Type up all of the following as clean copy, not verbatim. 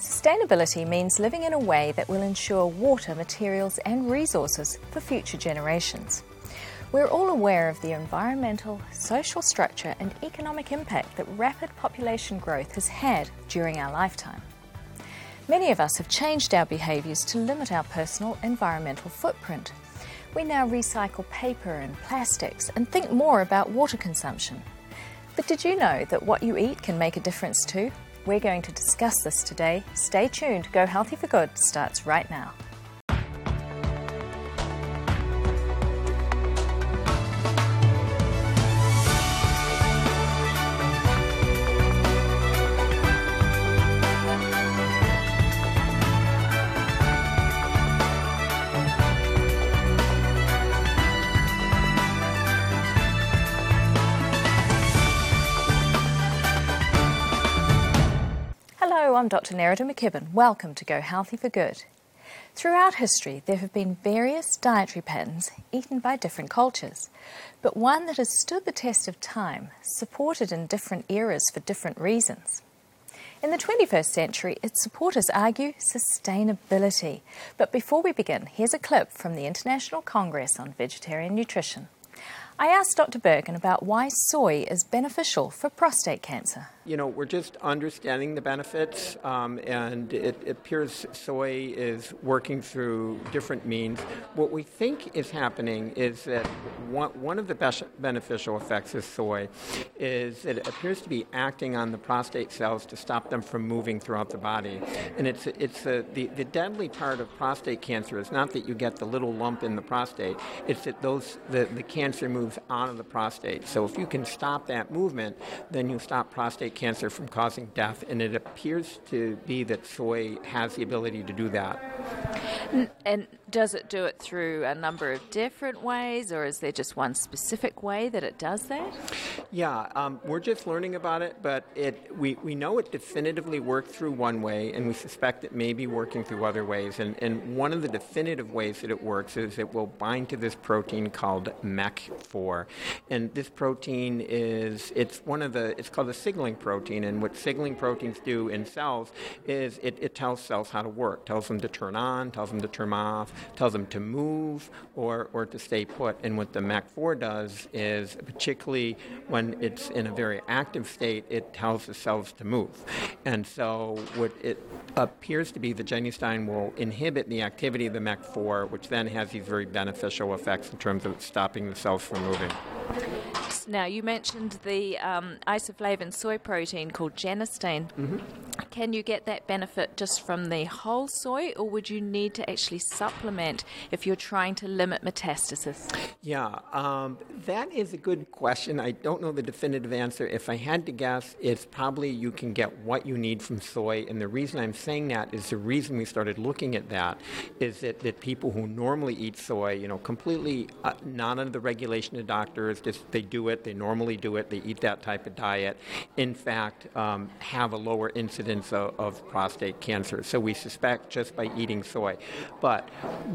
Sustainability means living in a way that will ensure water, materials and resources for future generations. We're all aware of the environmental, social structure and economic impact that rapid population growth has had during our lifetime. Many of us have changed our behaviours to limit our personal environmental footprint. We now recycle paper and plastics and think more about water consumption. But did you know that what you eat can make a difference too? We're going to discuss this today. Stay tuned. Go Healthy for Good starts right now. Hello, I'm Dr. Nerida McKibben. Welcome to Go Healthy for Good. Throughout history, there have been various dietary patterns eaten by different cultures, but one that has stood the test of time, supported in different eras for different reasons. In the 21st century, its supporters argue sustainability. But before we begin, here's a clip from the International Congress on Vegetarian Nutrition. I asked Dr. Bergen about why soy is beneficial for prostate cancer. You know, we're just understanding the benefits, and it appears soy is working through different means. What we think is happening is that one of the best beneficial effects of soy is that it appears to be acting on the prostate cells to stop them from moving throughout the body. And the deadly part of prostate cancer is not that you get the little lump in the prostate, it's that the cancer moves out of the prostate. So if you can stop that movement, then you stop prostate cancer from causing death, and it appears to be that soy has the ability to do that. And does it do it through a number of different ways, or is there just one specific way that it does that? Yeah, we're just learning about it, but we know it definitively worked through one way, and we suspect it may be working through other ways. And one of the definitive ways that it works is it will bind to this protein called MEC4. And this protein it's called a signaling protein, and what signaling proteins do in cells is it tells cells how to work, tells them to turn on, tells them to turn off, tells them to move or to stay put. And what the MEC4 does is, particularly when it's in a very active state, it tells the cells to move. And so what it appears to be, the genistein will inhibit the activity of the MEC4, which then has these very beneficial effects in terms of stopping the cells from moving. Now, you mentioned the isoflavin soy protein called genistein. Mm-hmm. Can you get that benefit just from the whole soy, or would you need to actually supplement if you're trying to limit metastasis? Yeah, that is a good question. I don't know the definitive answer. If I had to guess, it's probably you can get what you need from soy. And the reason I'm saying that is the reason we started looking at that is that people who normally eat soy, completely not under the regulation of doctors, just they do it, they normally do it, they eat that type of diet, in fact, have a lower incidence of prostate cancer. So we suspect just by eating soy. But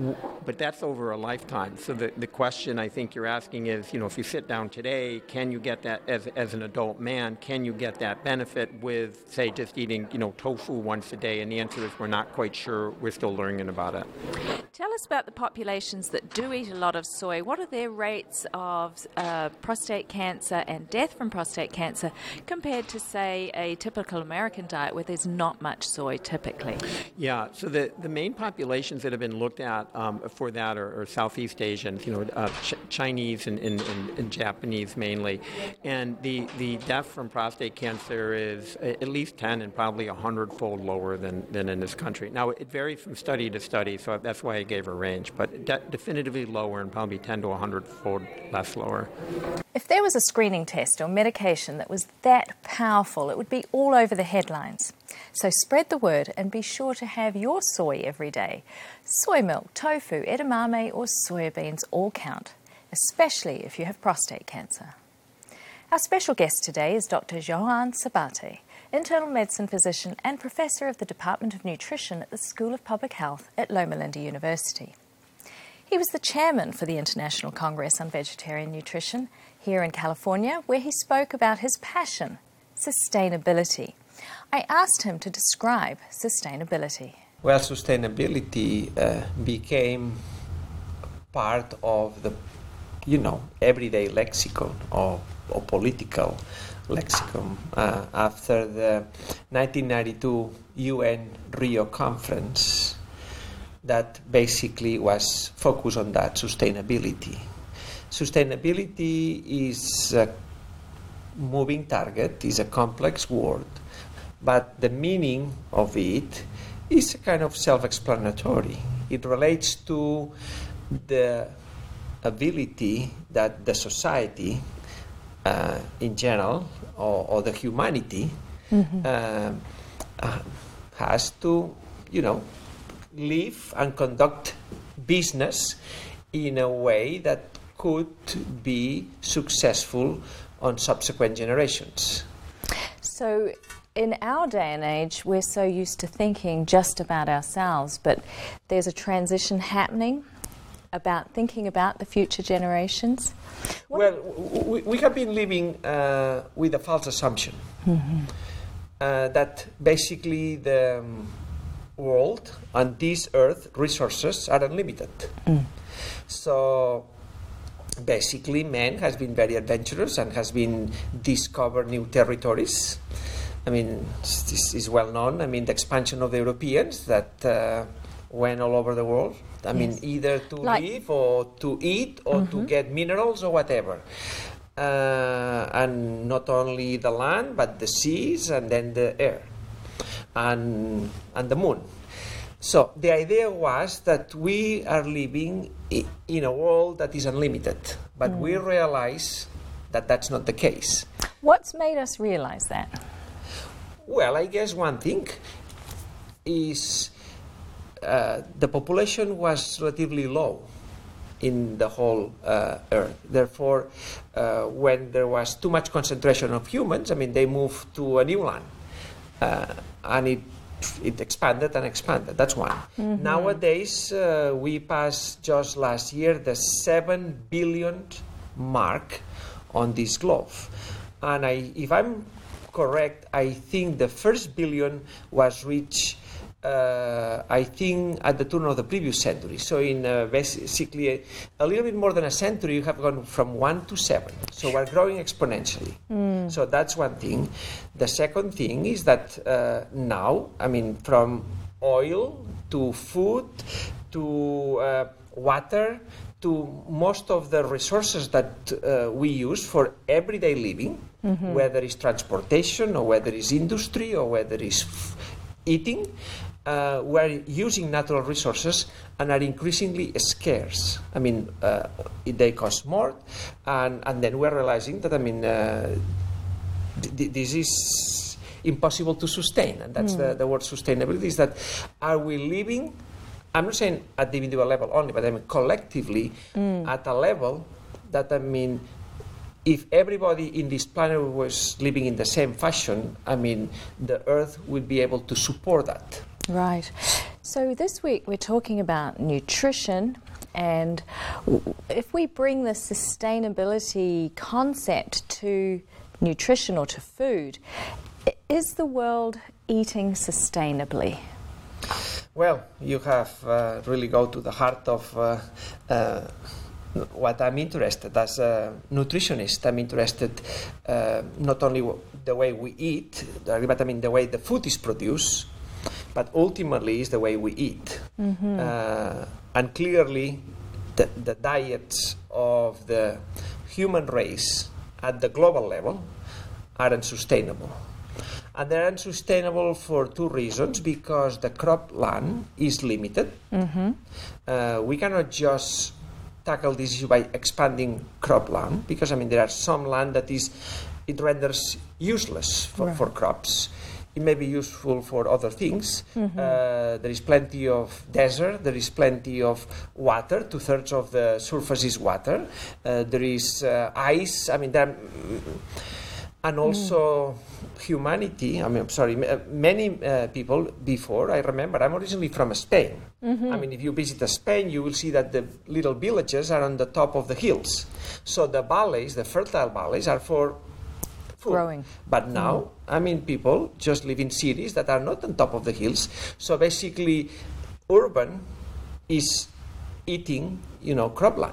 that's over a lifetime. So the question I think you're asking is, if you sit down today, can you get that as an adult man, can you get that benefit with, say, just eating, tofu once a day? And the answer is we're not quite sure. We're still learning about it. Tell us about the populations that do eat a lot of soy. What are their rates of prostate cancer and death from prostate cancer compared to, say, a typical American diet where there's not much soy typically? Yeah, so the main populations that have been looked at for that are Southeast Asians, Chinese and Japanese mainly. And the death from prostate cancer is at least 10 and probably 100-fold lower than in this country. Now, it varies from study to study, so that's why I gave a range, but definitively lower and probably 10 to 100-fold less lower. If there was a screening test or medication that was that powerful, it would be all over the headlines. So spread the word and be sure to have your soy every day. Soy milk, tofu, edamame or soya beans all count, especially if you have prostate cancer. Our special guest today is Dr. Johan Sabate, internal medicine physician and professor of the Department of Nutrition at the School of Public Health at Loma Linda University. He was the chairman for the International Congress on Vegetarian Nutrition here in California, where he spoke about his passion, sustainability. I asked him to describe sustainability. Well, sustainability became part of the, everyday lexicon or political lexicon after the 1992 UN Rio conference that basically was focused on that, sustainability. Sustainability is a moving target, is a complex word, but the meaning of it is kind of self-explanatory. It relates to the ability that the society in general, or the humanity, has to, live and conduct business in a way that could be successful on subsequent generations. So in our day and age, we're so used to thinking just about ourselves, but there's a transition happening about thinking about the future generations. Well, we have been living with a false assumption that basically the world and this earth resources are unlimited. So basically man has been very adventurous and has been discovered new territories. I mean, this is well known. I mean, the expansion of the Europeans that went all over the world. I mean, either to live or to eat or to get minerals or whatever. And not only the land, but the seas and then the air and the moon. So the idea was that we are living in a world that is unlimited, but we realize that that's not the case. What's made us realize that? Well, I guess one thing is the population was relatively low in the whole Earth. Therefore, when there was too much concentration of humans, I mean, they moved to a new land, and it expanded and expanded. That's one. Nowadays, we passed just last year the 7 billion mark on this globe, and if I'm correct, I think the first billion was reached I think at the turn of the previous century. So in basically a little bit more than a century, you have gone from 1 to 7. So we're growing exponentially. So that's one thing. The second thing is that now, I mean, from oil to food to water to most of the resources that we use for everyday living, whether it's transportation or whether it's industry or whether it's eating, we're using natural resources and are increasingly scarce. I mean, they cost more, and then we're realizing that, I mean, this is impossible to sustain, and that's the word sustainability, is that are we living, I'm not saying at the individual level only, but I mean collectively at a level that, I mean, if everybody in this planet was living in the same fashion, I mean, the Earth would be able to support that. Right. So this week we're talking about nutrition, and if we bring the sustainability concept to nutrition or to food, is the world eating sustainably? Well, you have really go to the heart of what I'm interested as a nutritionist. I'm interested not only the way we eat, but I mean the way the food is produced, but ultimately is the way we eat. And clearly the diets of the human race at the global level are unsustainable. And they're unsustainable for two reasons, because the crop land is limited. We cannot just tackle this issue by expanding cropland, because I mean there are some land that it renders useless for crops. It may be useful for other things. There is plenty of desert, there is plenty of water, 2/3 of the surface is water, there is ice, I mean there are, and also humanity, I mean, I'm sorry, many people before, I remember, I'm originally from Spain. I mean, if you visit Spain, you will see that the little villages are on the top of the hills. So the valleys, the fertile valleys, are for food. growing. But now, I mean, people just live in cities that are not on top of the hills. So basically, urban is eating, cropland.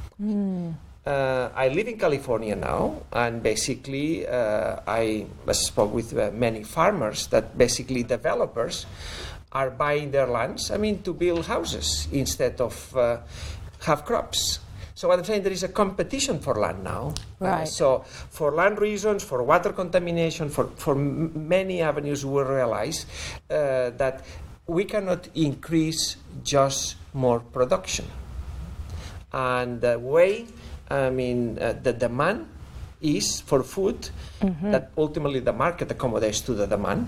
I live in California now, and basically I spoke with many farmers that basically developers are buying their lands, to build houses instead of have crops. So what I'm saying, there is a competition for land now. Right. So for land reasons, for water contamination, for many avenues, we realize that we cannot increase just more production. And the way, the demand is for food, that ultimately the market accommodates to the demand,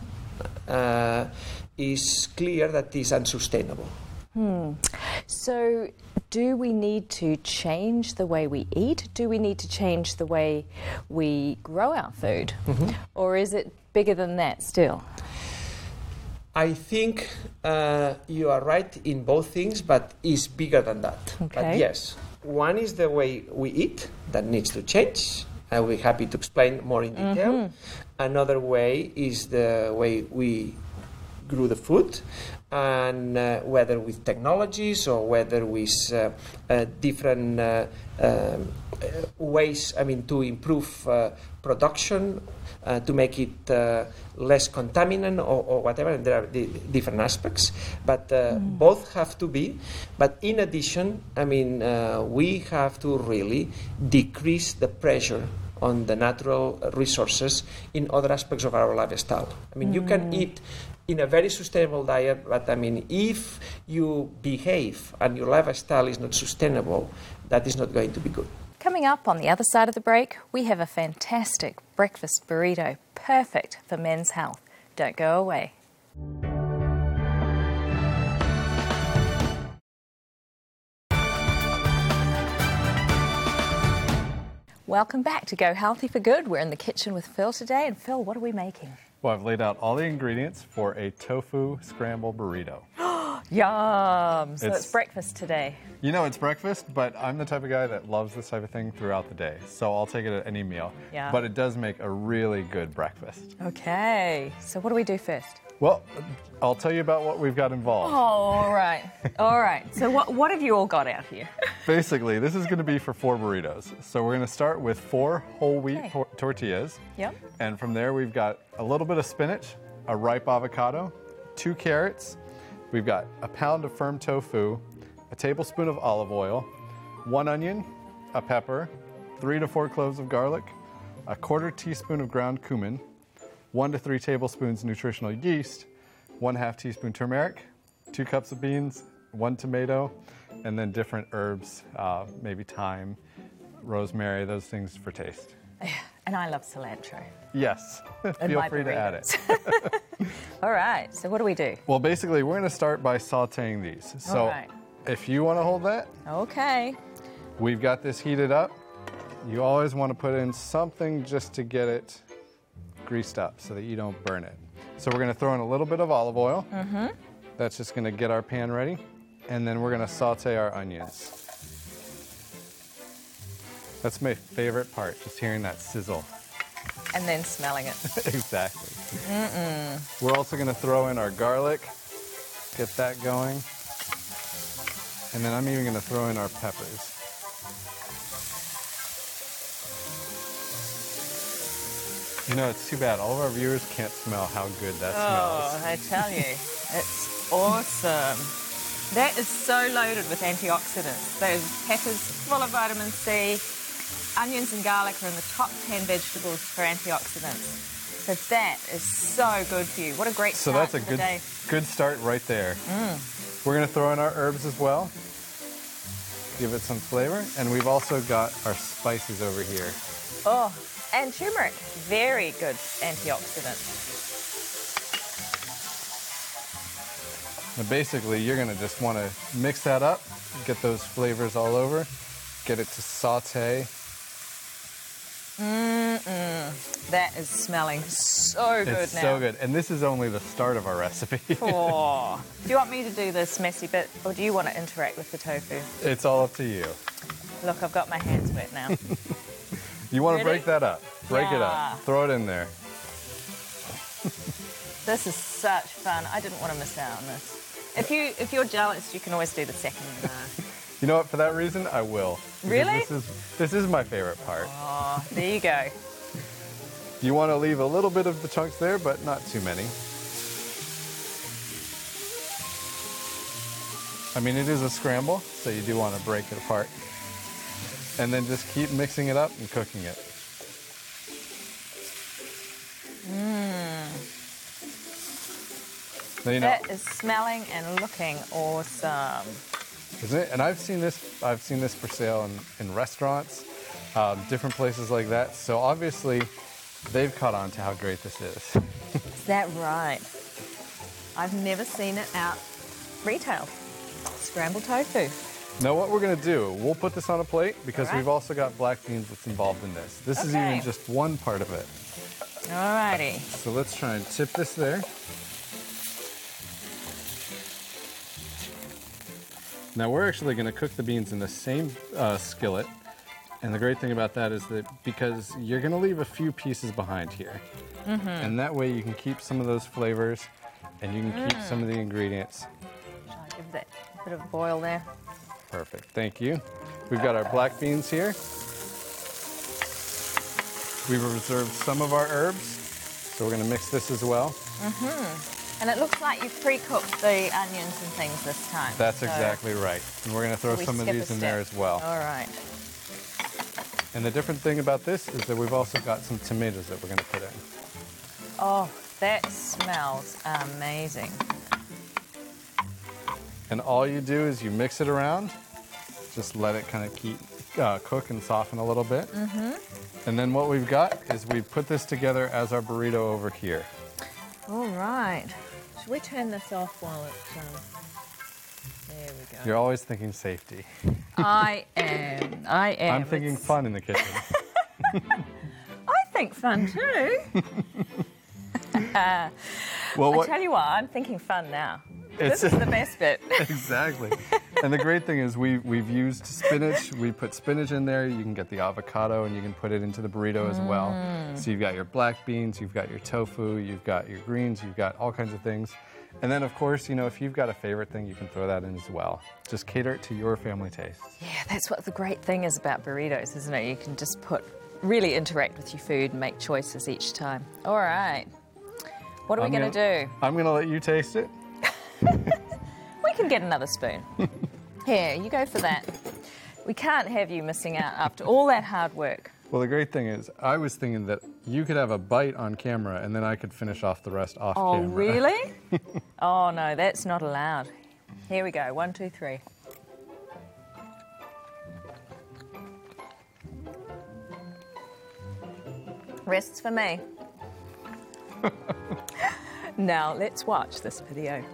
is clear that is unsustainable. So do we need to change the way we eat? Do we need to change the way we grow our food? Or is it bigger than that still? I think you are right in both things, but it's bigger than that. Okay. But yes, one is the way we eat that needs to change. I'll be happy to explain more in detail. Another way is the way we grew the food, and whether with technologies or whether with different ways, to improve production, to make it less contaminant or whatever, and there are different aspects, but both have to be. But in addition, we have to really decrease the pressure on the natural resources in other aspects of our lifestyle. You can eat in a very sustainable diet, but if you behave and your lifestyle is not sustainable, that is not going to be good. Coming up on the other side of the break, we have a fantastic breakfast burrito, perfect for men's health. Don't go away. Welcome back to Go Healthy for Good. We're in the kitchen with Phil today. And Phil, what are we making? Well, I've laid out all the ingredients for a tofu scramble burrito. Yum! So it's breakfast today. It's breakfast, but I'm the type of guy that loves this type of thing throughout the day. So I'll take it at any meal. Yeah. But it does make a really good breakfast. Okay. So what do we do first? Well, I'll tell you about what we've got involved. Oh, all right. All right. So what have you all got out here? Basically, this is going to be for 4 burritos. So we're going to start with 4 whole wheat tortillas. Yep. And from there, we've got a little bit of spinach, a ripe avocado, 2 carrots. We've got a pound of firm tofu, a tablespoon of olive oil, 1 onion, a pepper, 3 to 4 cloves of garlic, a 1/4 teaspoon of ground cumin, 1 to 3 tablespoons nutritional yeast, 1/2 teaspoon turmeric, 2 cups of beans, 1 tomato, and then different herbs, maybe thyme, rosemary, those things for taste. And I love cilantro. Yes, feel free to add it. All right, so what do we do? Well, basically, we're going to start by sauteing these. So All right. if you want to hold that, Okay. we've got this heated up. You always want to put in something just to get it greased up so that you don't burn it. So we're going to throw in a little bit of olive oil. That's just going to get our pan ready. And then we're going to saute our onions. That's my favorite part, just hearing that sizzle. And then smelling it. Exactly. We're also going to throw in our garlic, get that going. And then I'm even going to throw in our peppers. It's too bad. All of our viewers can't smell how good that smells. Oh, I tell you, it's awesome. That is so loaded with antioxidants. Those peppers full of vitamin C. Onions and garlic are in the top 10 vegetables for antioxidants. So that is so good for you. What a great start So that's to the day. good start right there. We're going to throw in our herbs as well. Give it some flavor. And we've also got our spices over here. Oh, and turmeric. Very good antioxidant. Now basically, you're going to just want to mix that up, get those flavors all over, get it to saute. That is smelling so good It's now. so good. And this is only the start of our recipe. Oh. Do you want me to do this messy bit, or do you want to interact with the tofu? It's all up to you. Look, I've got my hands wet now. You want to Ready? break that up. break it Yeah. up, throw it in there. This is such fun. I didn't want to miss out on this. If you're jealous, you can always do the second. You know what? For that reason, I will. Because Really? This is my favorite part. Oh, there you go. You want to leave a little bit of the chunks there, but not too many. I mean, it is a scramble, so you do want to break it apart. And then just keep mixing it up and cooking it. Now, you know, That is smelling and looking awesome. isn't it? And I've seen this for sale in restaurants, different places like that. So obviously, they've caught on to how great this is. Is that right? I've never seen it out retail. Scrambled tofu. Now what we're gonna do, we'll put this on a plate because All right. we've also got black beans that's involved in this. This is Okay. even just one part of it. Alrighty. So let's try and tip this there. Now we're actually gonna cook the beans in the same skillet. And the great thing about that is that because you're gonna leave a few pieces behind here. And that way you can keep some of those flavors and you can keep some of the ingredients. I'll give that a bit of a boil there. Perfect, thank you. We've got our black beans here. We've reserved some of our herbs, so we're gonna mix this as well. And it looks like you've pre-cooked the onions and things this time. That's So exactly right. And we're gonna throw we some of skip a these in there step. as well. All right. And the different thing about this is that we've also got some tomatoes that we're gonna put in. Oh, that smells amazing. And all you do is you mix it around, just let it kind of keep cook and soften a little bit. And then what we've got is we've put this together as our burrito over here. All right. Should we turn this off while it's there we go. You're always thinking safety. I am. I'm thinking It's- fun in the kitchen. I think fun too. Well, I tell you what, I'm thinking fun now. It's- This is the best bit. Exactly. And the great thing is we've used spinach. We put spinach in there. You can get the avocado and you can put it into the burrito as well. So you've got your black beans, you've got your tofu, you've got your greens, you've got all kinds of things. And then, of course, you know, if you've got a favorite thing, you can throw that in as well. Just cater it to your family taste. Yeah, that's what the great thing is about burritos, isn't it? You can just really interact with your food and make choices each time. All right. What are we going to do? I'm going to let you taste it. We can get another spoon. Here, you go for that. We can't have you missing out after all that hard work. Well, the great thing is, I was thinking that you could have a bite on camera and then I could finish off the rest off Oh, camera. really? Oh, no, that's not allowed. Here we go. 1, 2, 3. Rests for me. Now, let's watch this video.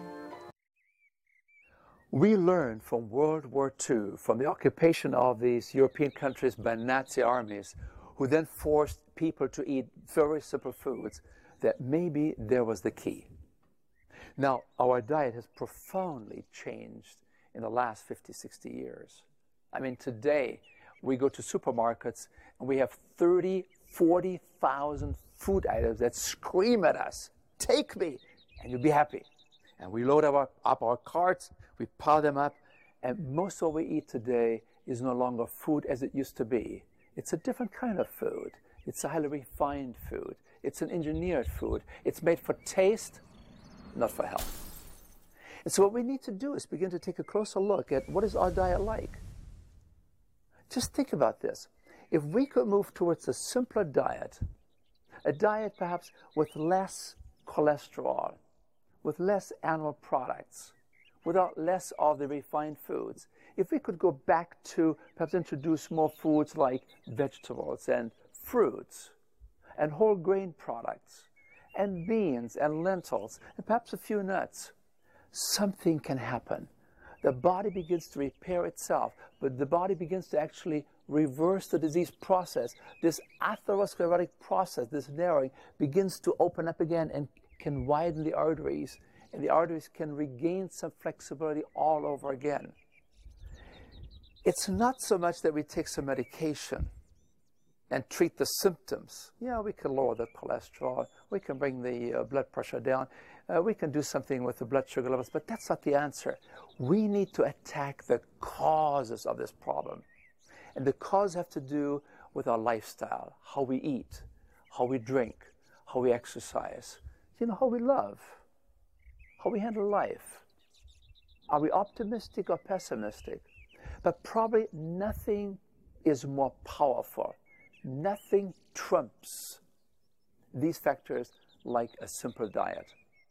We learned from World War II, from the occupation of these European countries by Nazi armies, who then forced people to eat very simple foods, that maybe there was the key. Now, our diet has profoundly changed in the last 50, 60 years. I mean, today, we go to supermarkets and we have 30, 40,000 food items that scream at us, "Take me, and you'll be happy." And we load up our carts, we pile them up, and most of what we eat today is no longer food as it used to be. It's a different kind of food. It's a highly refined food. It's an engineered food. It's made for taste, not for health. And so what we need to do is begin to take a closer look at what is our diet like. Just think about this. If we could move towards a simpler diet, a diet perhaps with less cholesterol, with less animal products, without less of the refined foods, if we could go back to perhaps introduce more foods like vegetables and fruits and whole grain products and beans and lentils and perhaps a few nuts, something can happen. The body begins to repair itself, but the body begins to actually reverse the disease process. This atherosclerotic process, this narrowing, begins to open up again and can widen the arteries, and the arteries can regain some flexibility all over again. It's not so much that we take some medication. and treat the symptoms. Yeah, we can lower the cholesterol, we can bring the blood pressure down, we can do something with the blood sugar levels, but that's not the answer. We need to attack the causes of this problem. And the causes have to do with our lifestyle, how we eat, how we drink, how we exercise, how we love, how we handle life. Are we optimistic or pessimistic? But probably nothing is more powerful. Nothing trumps these factors like a simple diet.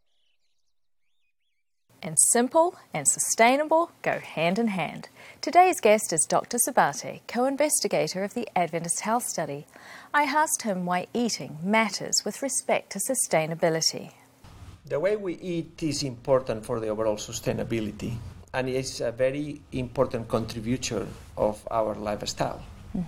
And simple and sustainable go hand in hand. Today's guest is Dr. Sabate, co-investigator of the Adventist Health Study. I asked him why eating matters with respect to sustainability. The way we eat is important for the overall sustainability, and it's a very important contributor of our lifestyle.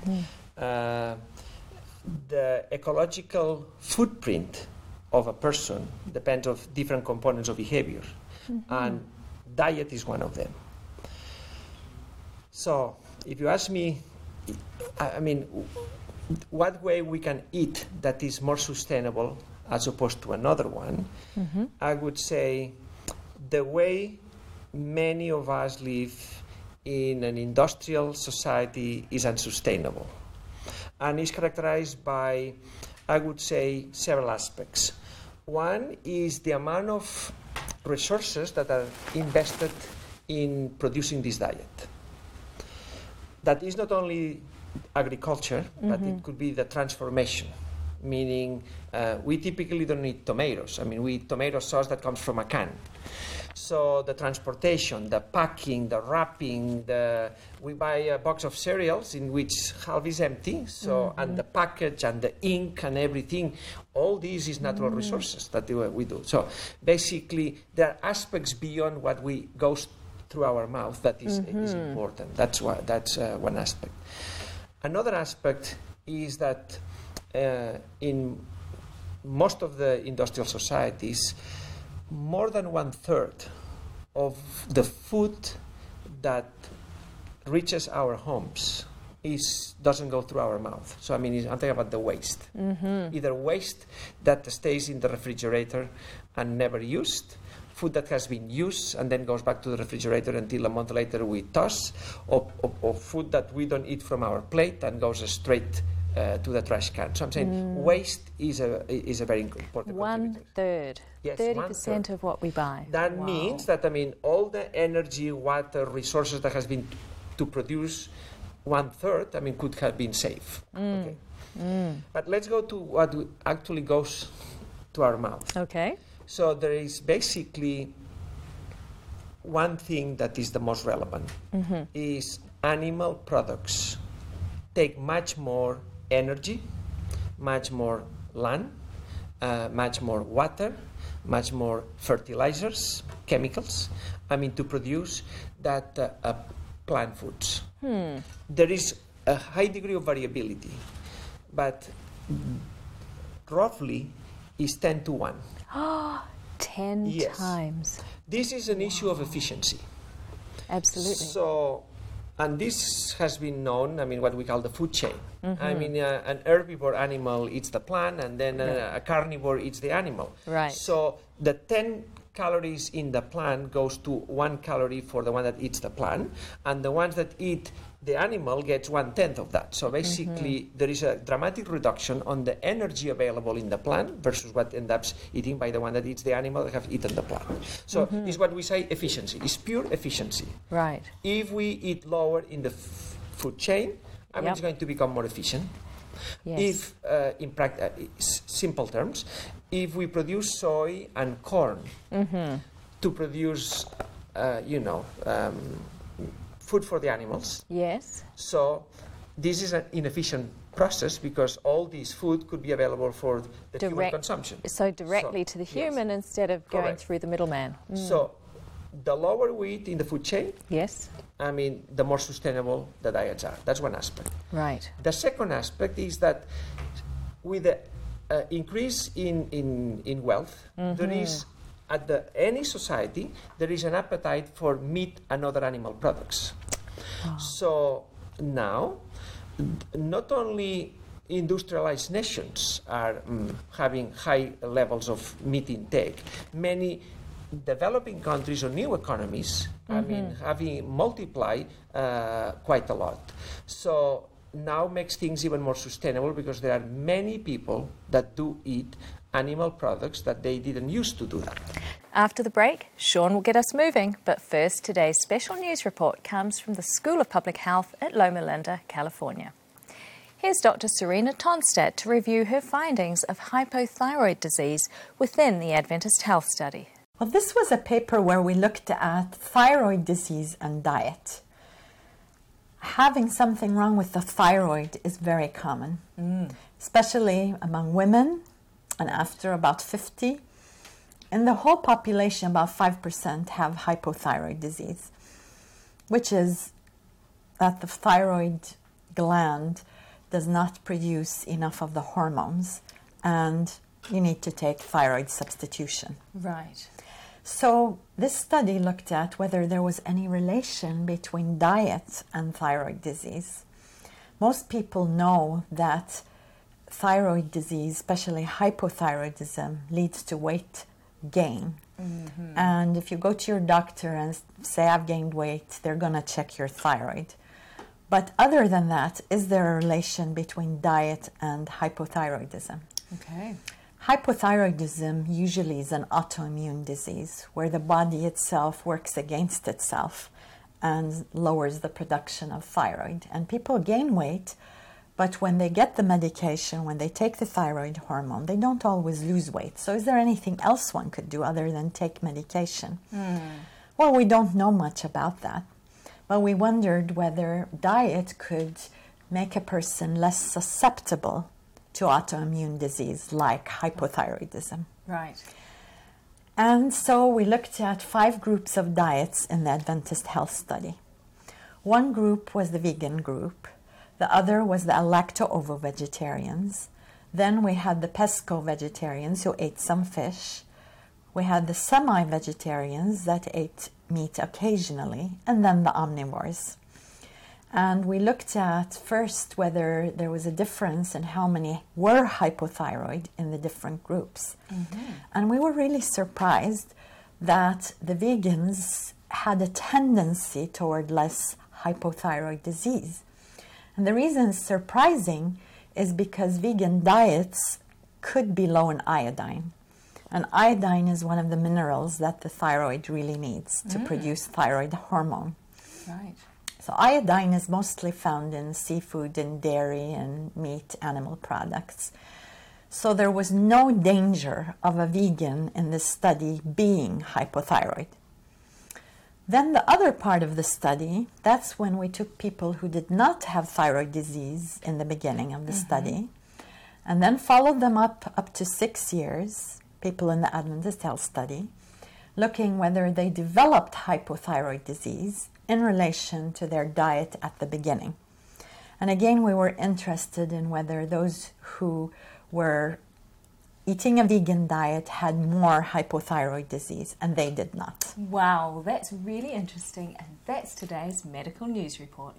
The ecological footprint of a person depends on different components of behavior, and diet is one of them. So if you ask me, what way we can eat that is more sustainable as opposed to another one, I would say the way many of us live in an industrial society is unsustainable. And is characterized by, I would say, several aspects. One is the amount of resources that are invested in producing this diet. That is not only agriculture, but it could be the transformation. Meaning, we typically don't eat tomatoes. We eat tomato sauce that comes from a can. So the transportation, the packing, the wrapping, we buy a box of cereals in which half is empty, and the package and the ink and everything, all these is natural resources that we do. So basically, there are aspects beyond what we goes through our mouth that is important. That's one aspect. Another aspect is that in most of the industrial societies, more than 1/3 of the food that reaches our homes doesn't go through our mouth. So I'm talking about the waste. Either waste that stays in the refrigerator and never used, food that has been used and then goes back to the refrigerator until a month later we toss, or food that we don't eat from our plate and goes straight to the trash can. So I'm saying waste is a very important contributor. 1/3. Yes, 30% of what we buy. That means that all the energy, water, resources that has been to produce 1/3, could have been saved. Okay. But let's go to what actually goes to our mouth. Okay. So there is basically one thing that is the most relevant is animal products take much more energy, much more land, much more water, much more fertilizers, chemicals, to produce that plant foods. There is a high degree of variability, but roughly is 10-1. 10 Yes. times. This is an issue of efficiency. Absolutely. So, and this has been known, what we call the food chain. An herbivore animal eats the plant, and then a carnivore eats the animal. Right. So the 10 calories in the plant goes to 1 calorie for the one that eats the plant, and the ones that eat the animal gets 1/10 of that. So basically, there is a dramatic reduction on the energy available in the plant versus what ends up eaten by the one that eats the animal that have eaten the plant. So it's what we say efficiency. It's pure efficiency. Right. If we eat lower in the food chain, it's going to become more efficient. Yes. If, in simple terms, if we produce soy and corn to produce, food for the animals, Yes. so this is an inefficient process because all this food could be available for the human consumption. So directly to the human instead of going Correct. through the middleman. So the lower we eat in the food chain, Yes. the more sustainable the diets are. That's one aspect. Right. The second aspect is that with the increase in wealth, there is, any society, there is an appetite for meat and other animal products. So now, not only industrialized nations are having high levels of meat intake. Many developing countries or new economies, having multiplied quite a lot. So now makes things even more sustainable because there are many people that do eat animal products that they didn't used to do that. After the break, Sean will get us moving, but first today's special news report comes from the School of Public Health at Loma Linda, California. Here's Dr. Serena Tonstad to review her findings of hypothyroid disease within the Adventist Health Study. Well, this was a paper where we looked at thyroid disease and diet. Having something wrong with the thyroid is very common, especially among women and after about 50. In the whole population, about 5% have hypothyroid disease, which is that the thyroid gland does not produce enough of the hormones, and you need to take thyroid substitution. Right. So this study looked at whether there was any relation between diet and thyroid disease. Most people know that thyroid disease, especially hypothyroidism, leads to weight gain. And if you go to your doctor and say, I've gained weight, they're going to check your thyroid. But other than that, is there a relation between diet and hypothyroidism? Okay. Hypothyroidism usually is an autoimmune disease where the body itself works against itself and lowers the production of thyroid. And people gain weight, but when they get the medication, when they take the thyroid hormone, they don't always lose weight. So is there anything else one could do other than take medication? Well, we don't know much about that. But we wondered whether diet could make a person less susceptible to autoimmune disease like hypothyroidism. Right. And so we looked at 5 groups of diets in the Adventist Health Study. One group was the vegan group. The other was the lacto-ovo vegetarians. Then we had the pesco vegetarians who ate some fish. We had the semi-vegetarians that ate meat occasionally, and then the omnivores. And we looked at first whether there was a difference in how many were hypothyroid in the different groups. And we were really surprised that the vegans had a tendency toward less hypothyroid disease. And the reason it's surprising is because vegan diets could be low in iodine. And iodine is one of the minerals that the thyroid really needs to produce thyroid hormone. Right. So iodine is mostly found in seafood and dairy and meat animal products. So there was no danger of a vegan in this study being hypothyroid. Then the other part of the study, that's when we took people who did not have thyroid disease in the beginning of the study, and then followed them up to 6 years, people in the Adventist Health Study, looking whether they developed hypothyroid disease in relation to their diet at the beginning. And again, we were interested in whether those who were eating a vegan diet had more hypothyroid disease, and they did not. Wow, that's really interesting, and that's today's medical news report.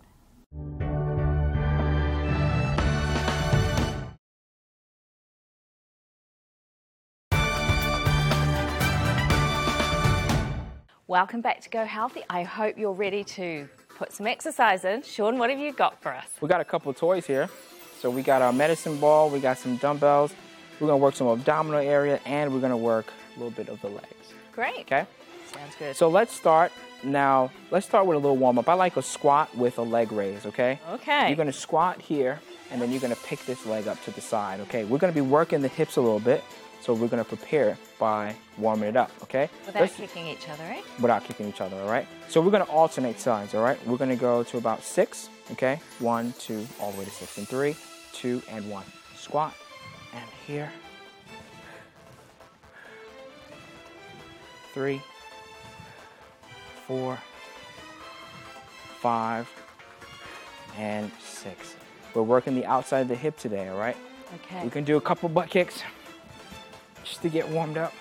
Welcome back to Go Healthy. I hope you're ready to put some exercise in. Sean, what have you got for us? We got a couple of toys here. So we got our medicine ball, we got some dumbbells. We're going to work some abdominal area, and we're going to work a little bit of the legs. Great. Okay? Sounds good. So let's start. Now, let's start with a little warm-up. I like a squat with a leg raise, okay? Okay. You're going to squat here, and then you're going to pick this leg up to the side, okay? We're going to be working the hips a little bit, so we're going to prepare by warming it up, okay? Without kicking each other, eh? Without kicking each other, all right? So we're going to alternate sides, all right? We're going to go to about 6, okay? 1, 2, all the way to 6, and 3, 2, and 1. Squat, and here. 3, 4, 5, and 6. We're working the outside of the hip today, all right? Okay. We can do a couple butt kicks just to get warmed up.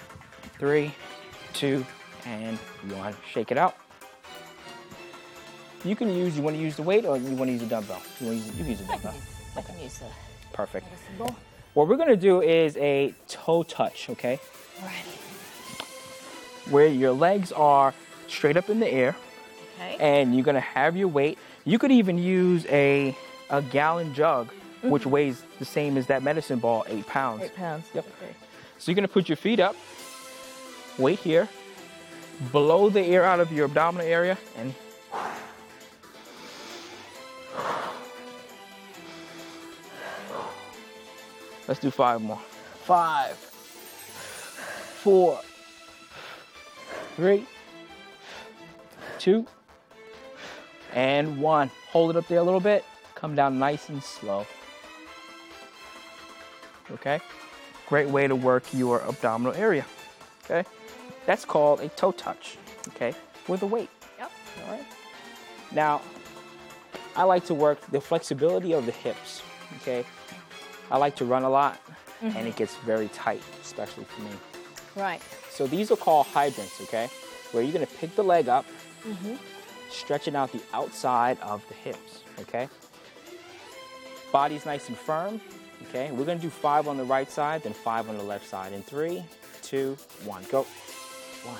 3, 2, and 1. Shake it out. You can use, you want to use the weight or you want to use the dumbbell? You can use the dumbbell. I can use the Perfect. medicine ball. What we're going to do is a toe touch, okay? Alrighty. Where your legs are straight up in the air. Okay. And you're gonna have your weight. You could even use a gallon jug, which weighs the same as that medicine ball, 8 pounds. 8 pounds. Yep. Okay. So you're gonna put your feet up, weight here, blow the air out of your abdominal area, and let's do 5 more. 5, 4, 3, 2, and 1. Hold it up there a little bit. Come down nice and slow. Okay? Great way to work your abdominal area. Okay? That's called a toe touch. Okay? With a weight. Yep. All right? Now, I like to work the flexibility of the hips. Okay? I like to run a lot, and it gets very tight, especially for me. Right. So these are called hydrants, okay? Where you're gonna pick the leg up, stretching out the outside of the hips, okay? Body's nice and firm, okay? We're gonna do 5 on the right side, then 5 on the left side. In 3, 2, 1, go. 1,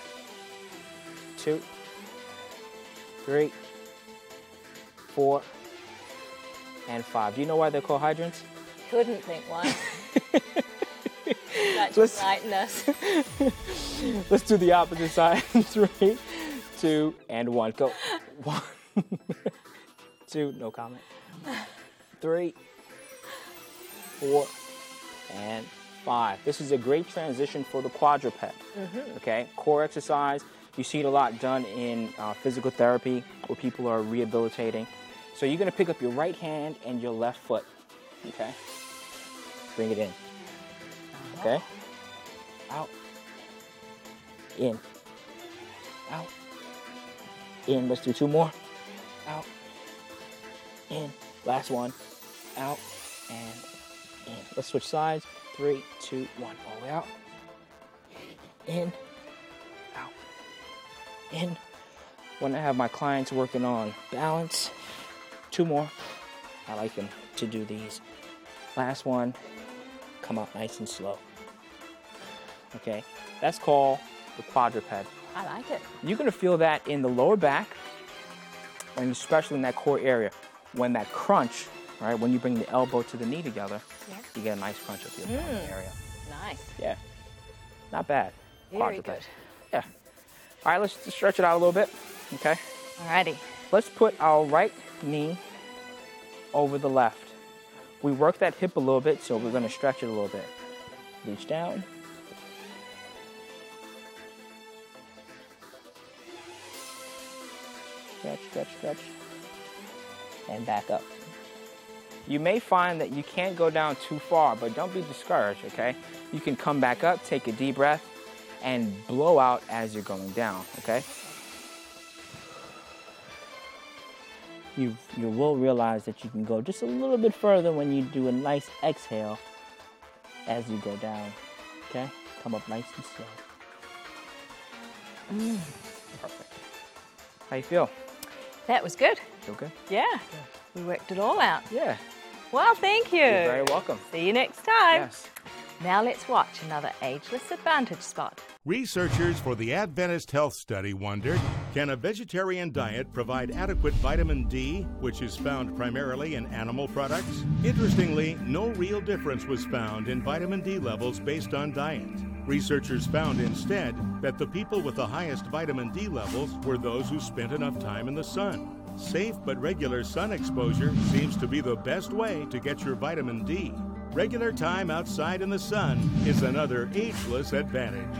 2, 3, 4, and 5. Do you know why they're called hydrants? Couldn't think one. That's Let's- just lightness. Let's do the opposite side. 3, 2, and 1. Go. 1, 2, no comment. 3, 4, and 5. This is a great transition for the quadruped. Okay, core exercise. You see it a lot done in physical therapy where people are rehabilitating. So you're going to pick up your right hand and your left foot. Okay, bring it in. Okay, out, in, out, in. Let's do 2 more. Out, in. Last one. Out and in. Let's switch sides. 3, 2, 1. All the way out. In, out, in. When I have my clients working on balance, 2 more. I like them to do these. Last one. Come up nice and slow. Okay, that's called the quadruped. I like it. You're gonna feel that in the lower back, and especially in that core area. When that crunch, right, when you bring the elbow to the knee together, you get a nice crunch up your abdominal area. Nice. Yeah, not bad. Very Quadruped. good. Yeah. All right, let's just stretch it out a little bit. Okay. Alrighty. Let's put our right knee over the left. We work that hip a little bit, so we're gonna stretch it a little bit. Reach down. Stretch, stretch, stretch. And back up. You may find that you can't go down too far, but don't be discouraged, okay? You can come back up, take a deep breath, and blow out as you're going down, okay? You will realize that you can go just a little bit further when you do a nice exhale as you go down, okay? Come up nice and slow. Perfect. How you feel? That was good. Feel good? Yeah. We worked it all out. Yeah. Well, thank you. You're very welcome. See you next time. Yes. Now let's watch another Ageless Advantage spot. Researchers for the Adventist Health Study wondered, can a vegetarian diet provide adequate vitamin D, which is found primarily in animal products? Interestingly, no real difference was found in vitamin D levels based on diet. Researchers found instead that the people with the highest vitamin D levels were those who spent enough time in the sun. Safe but regular sun exposure seems to be the best way to get your vitamin D. Regular time outside in the sun is another ageless advantage.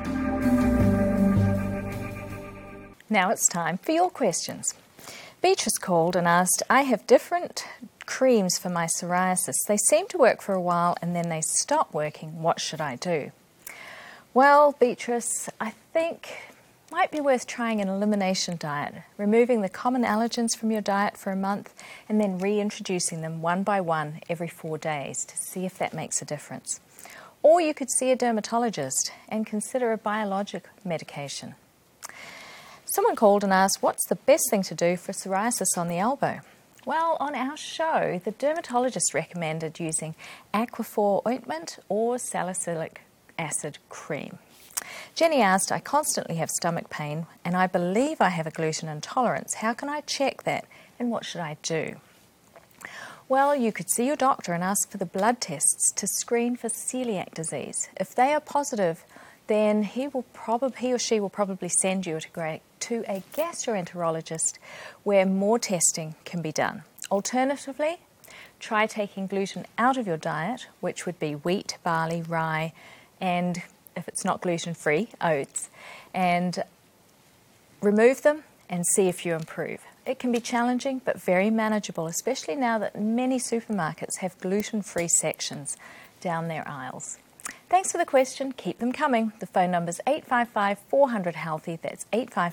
Now it's time for your questions. Beatrice called and asked, I have different creams for my psoriasis. They seem to work for a while and then they stop working. What should I do? Well, Beatrice, I think it might be worth trying an elimination diet, removing the common allergens from your diet for a month and then reintroducing them one by one every 4 days to see if that makes a difference. Or you could see a dermatologist and consider a biologic medication. Someone called and asked, what's the best thing to do for psoriasis on the elbow? Well, on our show, the dermatologist recommended using Aquaphor ointment or salicylic acid cream. Jenny asked, I constantly have stomach pain and I believe I have a gluten intolerance. How can I check that and what should I do? Well, you could see your doctor and ask for the blood tests to screen for celiac disease. If they are positive, then he or she will probably send you to a gastroenterologist where more testing can be done. Alternatively, try taking gluten out of your diet, which would be wheat, barley, rye, and if it's not gluten-free, oats, and remove them and see if you improve. It can be challenging but very manageable, especially now that many supermarkets have gluten-free sections down their aisles. Thanks for the question. Keep them coming. The phone number is 855-400-HEALTHY. That's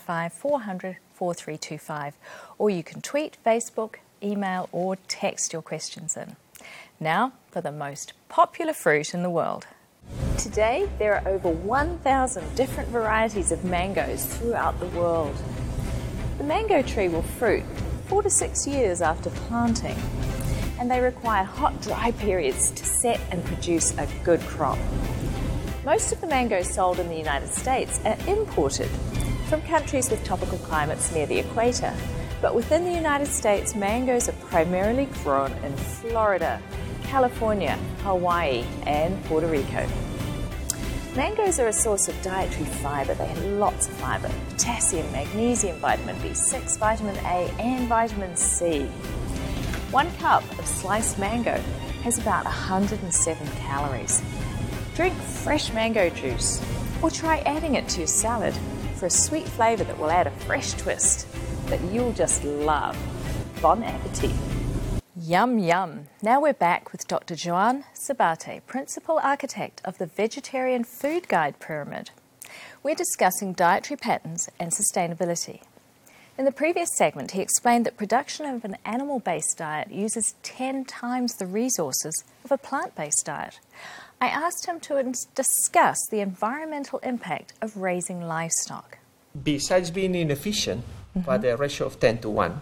855-400-4325. Or you can tweet, Facebook, email, or text your questions in. Now for the most popular fruit in the world. Today, there are over 1,000 different varieties of mangoes throughout the world. The mango tree will fruit 4 to 6 years after planting, and they require hot, dry periods to set and produce a good crop. Most of the mangoes sold in the United States are imported from countries with tropical climates near the equator, but within the United States, mangoes are primarily grown in Florida, California, Hawaii, and Puerto Rico. Mangoes are a source of dietary fibre. They have lots of fibre: potassium, magnesium, vitamin B6, vitamin A, and vitamin C. 1 cup of sliced mango has about 107 calories. Drink fresh mango juice or try adding it to your salad for a sweet flavour that will add a fresh twist that you'll just love. Bon appetit. Yum, yum. Now we're back with Dr. Joan Sabate, Principal Architect of the Vegetarian Food Guide Pyramid. We're discussing dietary patterns and sustainability. In the previous segment, he explained that production of an animal-based diet uses 10 times the resources of a plant-based diet. I asked him to discuss the environmental impact of raising livestock. Besides being inefficient, by the ratio of 10 to 1,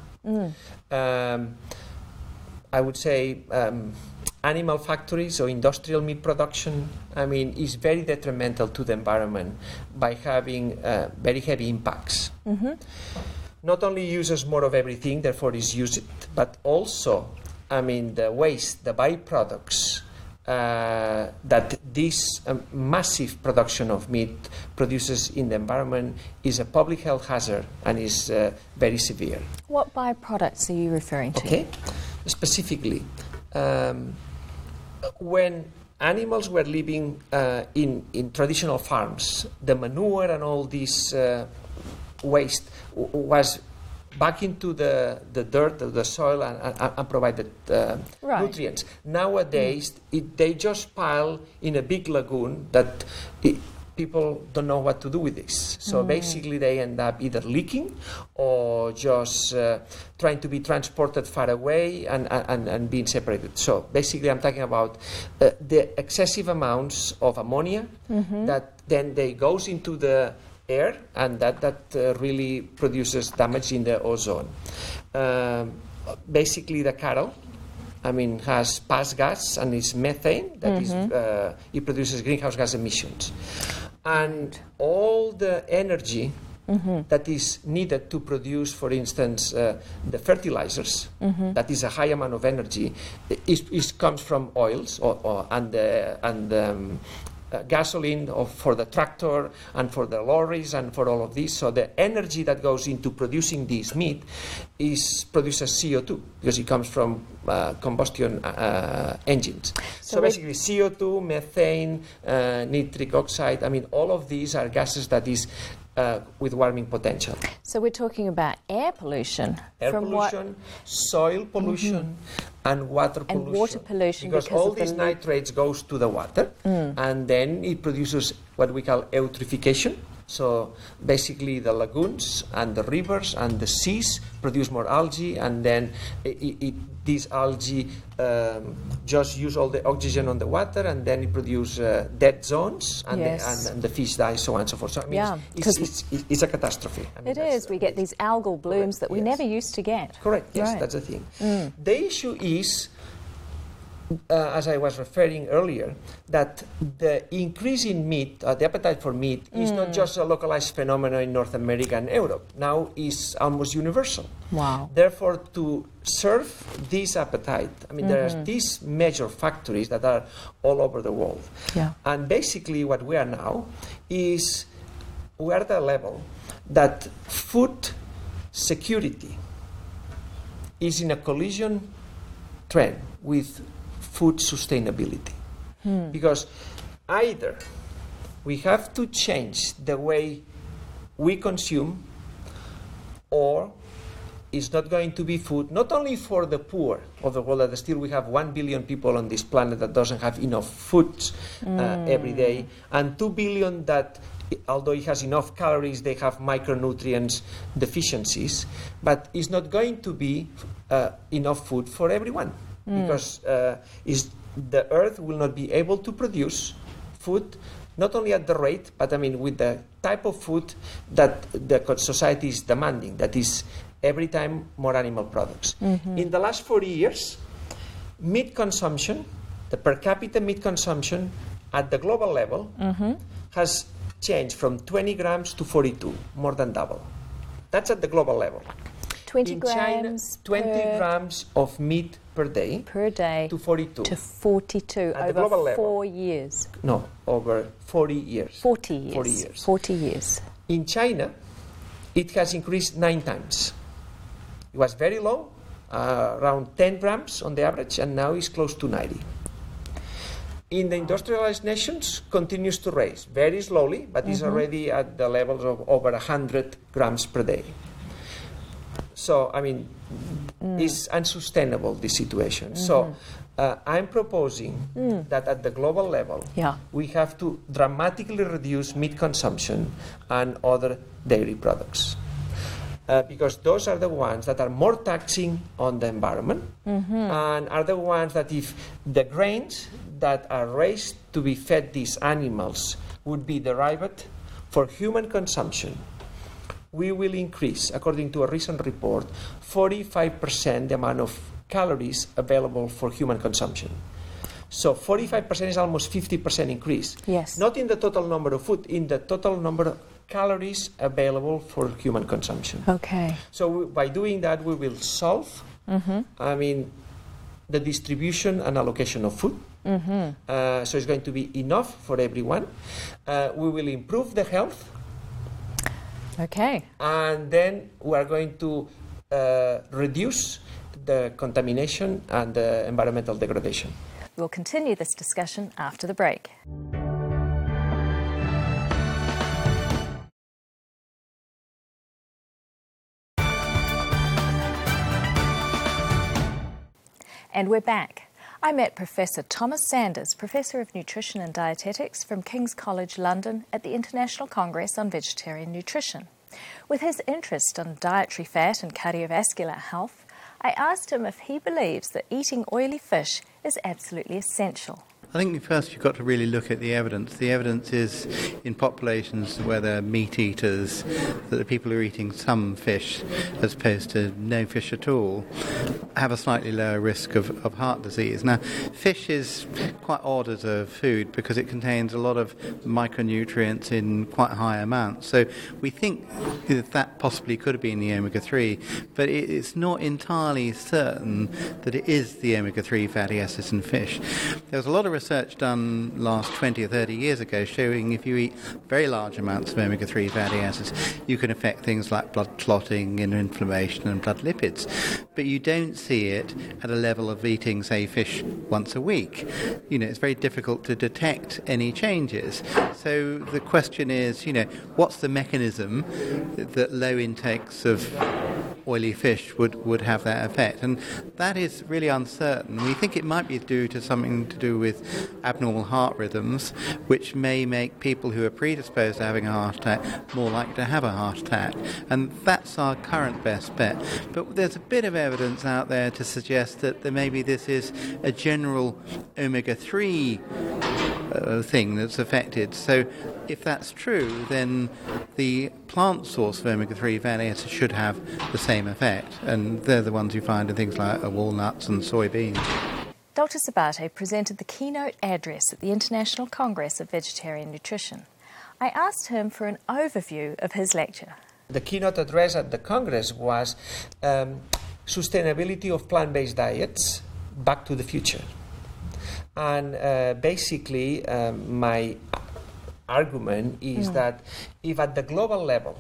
I would say animal factories or industrial meat production, is very detrimental to the environment by having very heavy impacts. Not only uses more of everything, therefore is used, but also, the waste, the byproducts that this massive production of meat produces in the environment is a public health hazard and is very severe. What byproducts are you referring to? Okay. Specifically, when animals were living in traditional farms, the manure and all this waste was back into the dirt, the soil, and provided nutrients. Nowadays, they just pile in a big lagoon that people don't know what to do with this. So basically they end up either leaking or just trying to be transported far away and being separated. So basically I'm talking about the excessive amounts of ammonia that then they goes into the air and that really produces damage in the ozone. Basically the cattle has past gas and is methane, that is, it produces greenhouse gas emissions. And all the energy that is needed to produce, for instance, the fertilizers, that is a high amount of energy, comes from oils and gasoline for the tractor and for the lorries and for all of this. So the energy that goes into producing this meat produces CO2 because it comes from combustion engines. So basically CO2, methane, nitric oxide, all of these are gases that is with warming potential. So we're talking about air pollution. Soil pollution, and water pollution. And water pollution. Because all these nitrates goes to the water, and then it produces what we call eutrophication. So basically the lagoons and the rivers and the seas produce more algae, and then these algae just use all the oxygen on the water, and then it produces dead zones, and, the fish die, so on and so forth. So I mean, it's a catastrophe. I mean, it is. We get these algal blooms that we never used to get. Correct, yes, that's the thing. The issue is, as I was referring earlier, that the increase in meat, the appetite for meat, is not just a localized phenomenon in North America and Europe. Now is almost universal. Wow. Therefore, to serve this appetite, I mean, there are these major factories that are all over the world. Yeah. And basically what we are now is we are at a level that food security is in a collision trend with food sustainability. Because either we have to change the way we consume, or it's not going to be food, not only for the poor of the world, that still we have 1 billion people on this planet that doesn't have enough food every day, and 2 billion that, although it has enough calories, they have micronutrients deficiencies, but it's not going to be enough food for everyone. Because the earth will not be able to produce food, not only at the rate, but I mean with the type of food that the society is demanding, that is every time more animal products. In the last 40 years, meat consumption, the per capita meat consumption at the global level has changed from 20 grams to 42, more than double. That's at the global level. 20 in grams China, 20 grams of meat per day to 42. To 42 at the over global 4 level. years. No, over 40 years. 40 years. 40 years. 40 years. In China, it has increased 9 times. It was very low, around 10 grams on the average, and now it's close to 90. In the industrialized nations, continues to rise very slowly, but is already at the levels of over 100 grams per day. So, I mean, it's unsustainable, this situation. So, I'm proposing that at the global level, we have to dramatically reduce meat consumption and other dairy products. Because those are the ones that are more taxing on the environment and are the ones that, if the grains that are raised to be fed these animals would be derived for human consumption, we will increase, according to a recent report, 45% the amount of calories available for human consumption. So 45% is almost 50% increase. Yes. Not in the total number of food, in the total number of calories available for human consumption. Okay. So by doing that, we will solve, I mean, the distribution and allocation of food. So it's going to be enough for everyone. We will improve the health. Okay. And then we are going to reduce the contamination and the environmental degradation. We'll continue this discussion after the break. And we're back. I met Professor Thomas Sanders, Professor of Nutrition and Dietetics from King's College London at the International Congress on Vegetarian Nutrition. With his interest on dietary fat and cardiovascular health, I asked him if he believes that eating oily fish is absolutely essential. I think first you've got to really look at the evidence. The evidence is in populations where they're meat eaters, that the people who are eating some fish as opposed to no fish at all have a slightly lower risk of heart disease. Now, fish is quite odd as a food because it contains a lot of micronutrients in quite high amounts. So we think that possibly could have been the omega-3, but it's not entirely certain that it is the omega-3 fatty acids in fish. There was a lot of research done last 20 or 30 years ago showing if you eat very large amounts of omega-3 fatty acids, you can affect things like blood clotting and inflammation and blood lipids. But you don't see it at a level of eating, say, fish once a week. You know, it's very difficult to detect any changes. So the question is, what's the mechanism that low intakes of oily fish would have that effect. And that is really uncertain. We think it might be due to something to do with abnormal heart rhythms, which may make people who are predisposed to having a heart attack more likely to have a heart attack. And that's our current best bet. But there's a bit of evidence out there to suggest that maybe this is a general omega-3 thing that's affected. So if that's true, then the plant source of omega-3 fatty acids should have the same effect, and they're the ones you find in things like walnuts and soybeans. Dr. Sabate presented the keynote address at the International Congress of Vegetarian Nutrition. I asked him for an overview of his lecture. The keynote address at the Congress was Sustainability of Plant-Based Diets, Back to the Future. And basically, my argument is that if at the global level,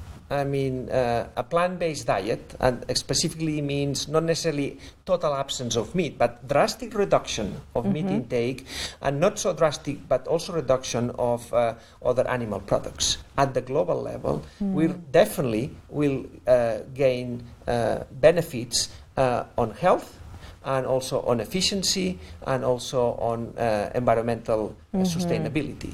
a plant-based diet, and specifically means not necessarily total absence of meat, but drastic reduction of meat intake, and not so drastic, but also reduction of other animal products. At the global level, we definitely will gain benefits on health, and also on efficiency, and also on environmental sustainability.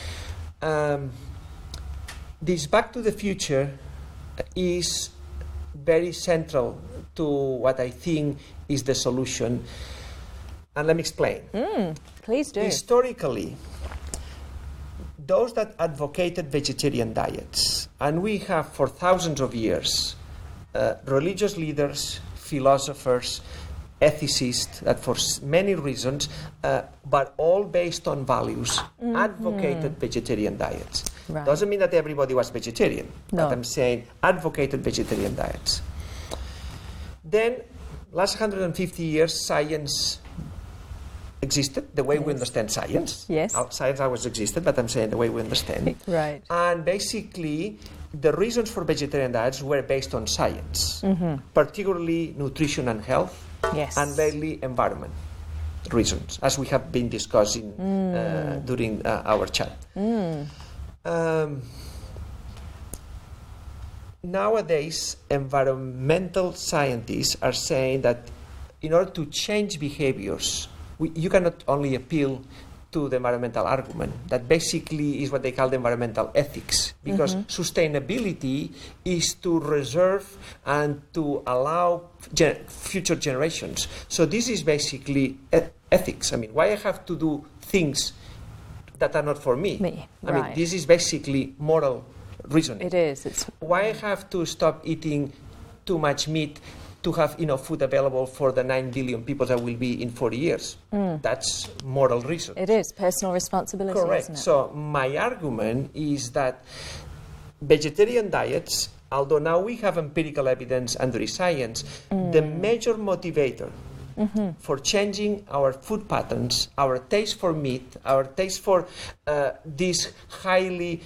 This Back to the Future is very central to what I think is the solution. And let me explain. Please do. Historically, those that advocated vegetarian diets, and we have for thousands of years, religious leaders, philosophers, ethicists, that for many reasons, but all based on values, advocated vegetarian diets. Right. Doesn't mean that everybody was vegetarian, No. but I'm saying advocated vegetarian diets. Then, last 150 years, science existed, the way we understand science. Yes. Science always existed, but I'm saying the way we understand it. Right. And basically, the reasons for vegetarian diets were based on science, particularly nutrition and health, Yes. and lately environment reasons, as we have been discussing during our chat. Nowadays, environmental scientists are saying that in order to change behaviors, you cannot only appeal to the environmental argument. That basically is what they call the environmental ethics, because sustainability is to reserve and to allow future generations. So this is basically ethics. Why I have to do things that are not for me? Right. This is basically moral reasoning. It is. It's Why I have to stop eating too much meat to have enough food available for the 9 billion people that will be in 40 years? That's moral reason. It is personal responsibility, Correct. isn't it? So my argument is that vegetarian diets, although now we have empirical evidence and there is science, the major motivator for changing our food patterns, our taste for meat, our taste for these highly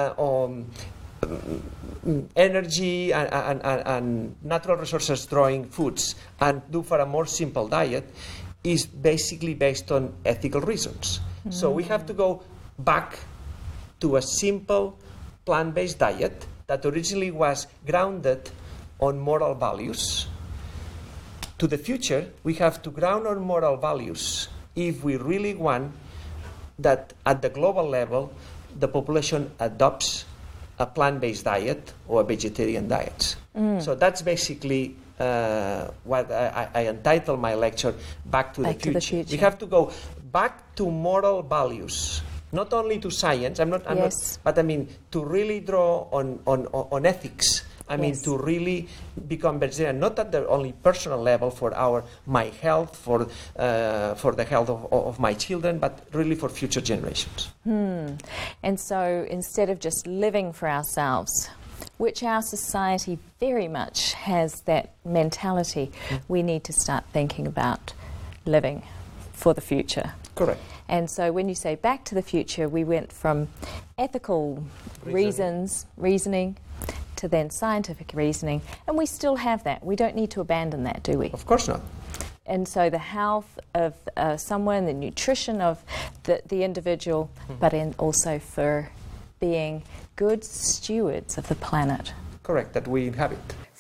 energy and natural resources drawing foods and do for a more simple diet is basically based on ethical reasons. So we have to go back to a simple plant-based diet that originally was grounded on moral values. To the future, we have to ground our moral values if we really want that at the global level the population adopts a plant-based diet or a vegetarian diet. So that's basically what I entitled my lecture, Back to the Future. We have to go back to moral values, not only to science, but to really draw on ethics. To really become vegetarian, not at the only personal level for my health, for the health of my children, but really for future generations. And so instead of just living for ourselves, which our society very much has that mentality, we need to start thinking about living for the future. Correct. And so when you say back to the future, we went from ethical reasoning, to then scientific reasoning, and we still have that. We don't need to abandon that, do we? Of course not. And so the health of someone, the nutrition of the individual, but also for being good stewards of the planet. Correct, that we inhabit.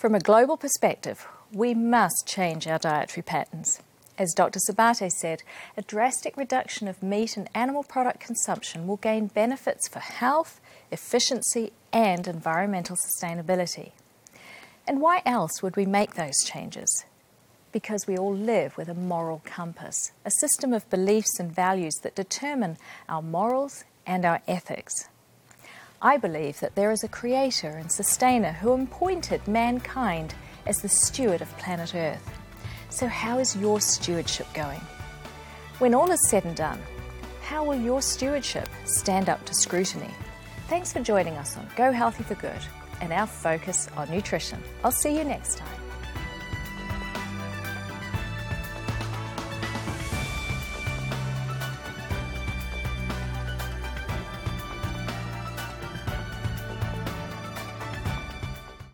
From a global perspective, we must change our dietary patterns. As Dr. Sabate said, a drastic reduction of meat and animal product consumption will gain benefits for health, efficiency, and environmental sustainability. And why else would we make those changes? Because we all live with a moral compass, a system of beliefs and values that determine our morals and our ethics. I believe that there is a creator and sustainer who appointed mankind as the steward of planet Earth. So how is your stewardship going? When all is said and done, how will your stewardship stand up to scrutiny? Thanks for joining us on Go Healthy for Good and our focus on nutrition. I'll see you next time.